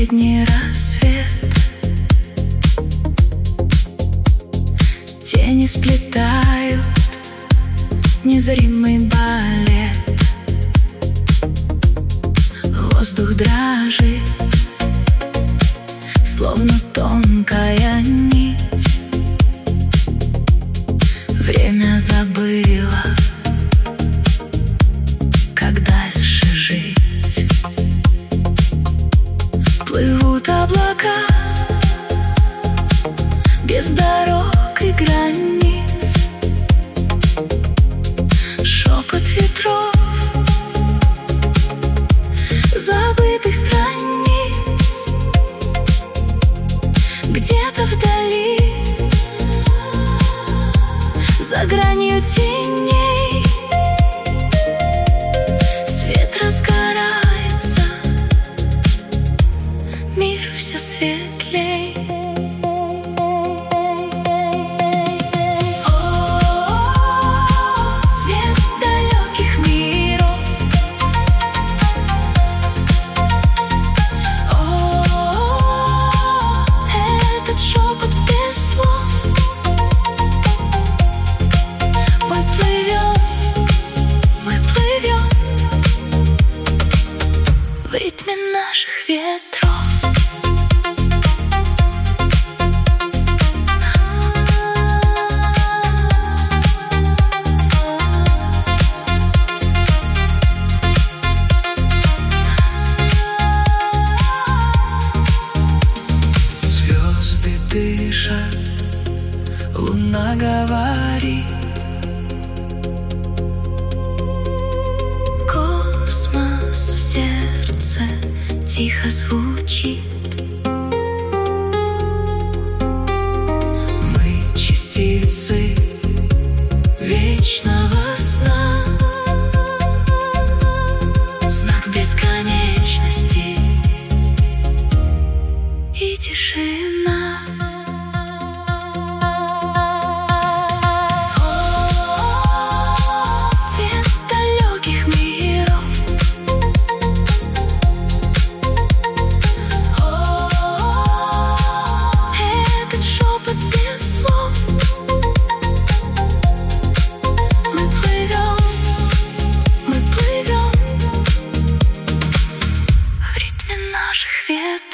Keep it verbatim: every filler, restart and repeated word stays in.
Последний рассвет, тени сплетают незримый балет. Воздух дрожит, словно тонкая нить. Время забыло, как дальше жить. Плывут облака без дорог и границ. Шепот ветров, забытых страниц. Где-то вдали, за гранью теней, свет разгорается, мир все светлей. О, свет далеких миров. О, этот шепот без слов. Мы плывем, мы плывем в ритме наших ветров. Звезды дышат, луна говорит. Космос в сердце тихо звучит. Мы частицы вечного сна, знак бесконечности и тишина. О, свет далеких миров. О, этот шепот без слов. Мы плывем, мы плывем в ритме наших ветров.